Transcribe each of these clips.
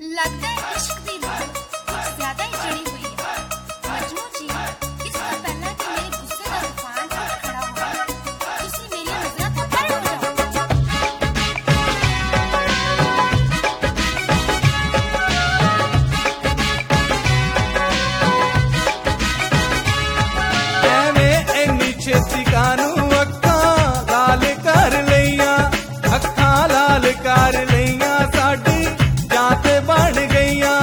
लगता है इश्क दी रूह कुछ ज्यादा ही चढ़ी हुई है। मजनू जी, इस तो पहला कि मेरे गुस्से का तूफान उठ खड़ा हुआ, तुसी मेरी नजर तो परे हो जाओ। ਐਵੇਂ ਇੰਨੀ ਛੇਤੀ ਕਾਨੂੰ ਅੱਖਾਂ ਲਾਲ ਕਰ ਲਈਆਂ, ਅੱਖਾਂ ਲਾਲ ਕਰ ਲਈਆਂ, ਸਾਡੀ ਜਾਂ ਤੇ ਬਣ ਗਈਆਂ।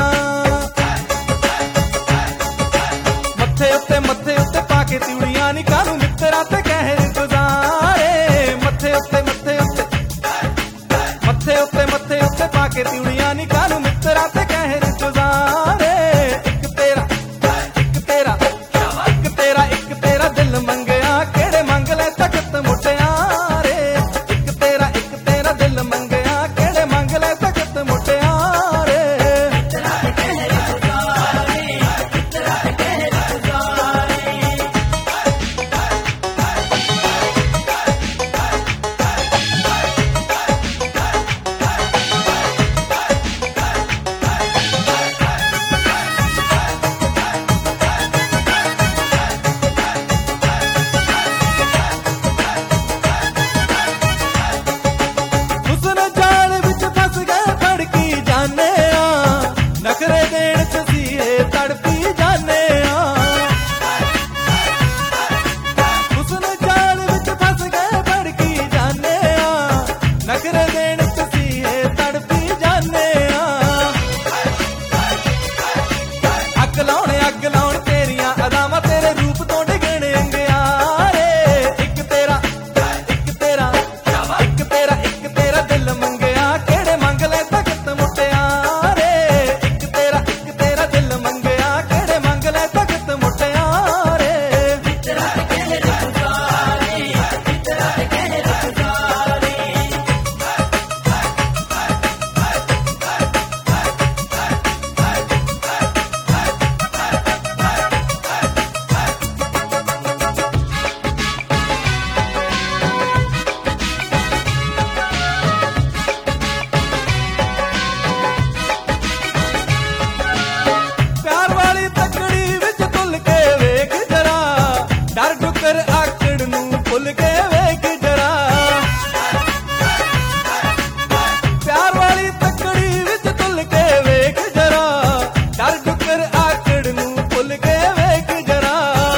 ਮੱਥੇ ਉੱਤੇ ਪਾ ਕੇ ਤਿਉੜੀਆਂ ਨੀ ਕਾਨੂੰ ਮਿੱਤਰਾਂ ਤੇ ਕਹਿਰ ਗੁਜ਼ਾਰੇ। ਮੱਥੇ ਉੱਤੇ ਪਾ ਕੇ ਤਿਉੜੀਆਂ ਨੀ ਕਾਨੂੰ ਮਿੱਤਰਾਂ ਤੇ ਕਹਿਰ ਗੁਜ਼ਾਰੇ। ਇੱਕ ਤੇਰਾ ਦਿਲ ਮੰਗਿਆ ਕਿਹੜੇ ਮੰਗ ਲੈ ਤਖਤ ਮੁਟਿਆਰੇ। ਇੱਕ ਤੇਰਾ ਦਿਲ ਮੰਗਿਆ ਕਿਹੜੇ ਮੰਗ ਲੈ ਤਖਤ ਮੁਟਿਆਰੇ। ਹੁਸਨ ਜਾਲ ਵਿੱਚ ਫਸ ਗਏ ਫੜਕੀ ਜਾਨੇ ਆ, ਨਖਰੇ ਦੇਣ ਚ ਸੀਏ ਤੜਪੀ ਜਾਨੇ ਆ। ਹੁਸਨ ਜਾਲ ਵਿੱਚ ਫਸ ਗਏ ਫੜਕੀ ਜਾਨੇ ਆ, ਨਖਰੇ ਦੇਣ ਚ ਸੀਏ ਤੜਪੀ ਜਾਨੇ ਆ। ਅੱਗ ਲਾਉਣ ਤੇਰੀਆਂ ਅਦਾਵਾਂ ਤੇਰੇ ਰੂਪ ਤੋਂ ਡਿਗਣ ਅੰਗਿਆਰੇ। ਇੱਕ ਤੇਰਾ ਦਿਲ ਮੰਗਿਆ ਕਿਹੜੇ ਮੰਗ ਲੈ ਤਖਤ ਮੁਟਿਆਰੇ। ਇੱਕ ਤੇਰਾ ਦਿਲ ਮੰਗਿਆ ਕਿਹੜੇ ਮੰਗ ਲੈ ਤਖਤ ਮੁਟਿਆਰੇ। ਪਿਆਰ ਵਾਲੀ ਤਕੜੀ ਵਿੱਚ ਤੁਲ ਕੇ ਵੇਖ ਜਰਾ, ਡਰ ਡੁੱਕਰ ਆਕੜ ਨੂੰ ਭੁੱਲ ਕੇ ਵੇਖ ਜਰਾ। ਪਿਆਰ ਵਾਲੀ ਤਕੜੀ ਵਿੱਚ ਤੁਲ ਕੇ ਵੇਖ ਜਰਾ, ਡਰ ਡੁੱਕਰ ਆਕੜ ਨੂੰ ਭੁੱਲ ਕੇ ਵੇਖ ਜਰਾ।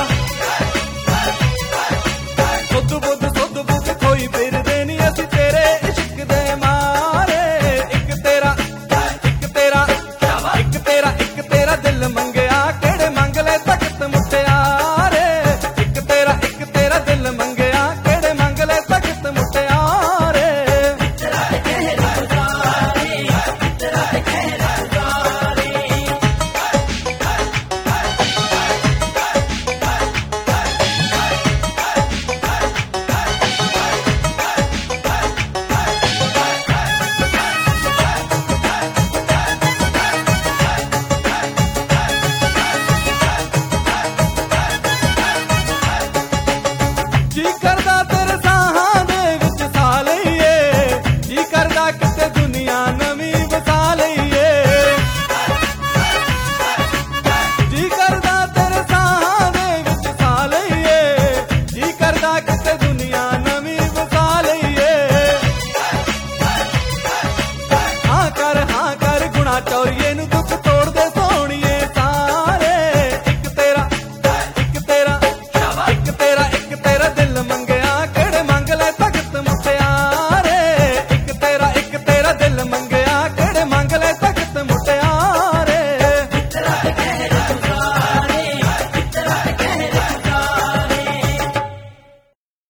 ਸੁੱਧ ਬੁੱਧ ਖੋਈ ਫਿਰਦੇ ਨੀ ਅਸੀਂ ਤੇਰੇ ਇਸ਼ਕ ਦੇ ਮਾਰੇ। ਇੱਕ ਤੇਰਾ ਦਿਲ ਮੰਗਿਆ ਕਿਹੜੇ ਮੰਗ ਲੈ ਤਖਤ ਮੁਟਿਆਰੇ। ਇੱਕ ਤੇਰਾ ਦਿਲ ਮੰਗਿਆ ਕਿਹੜੇ ਮੰਗ ਲੈ ਤਖਤ ਮੁਟਿਆਰੇ।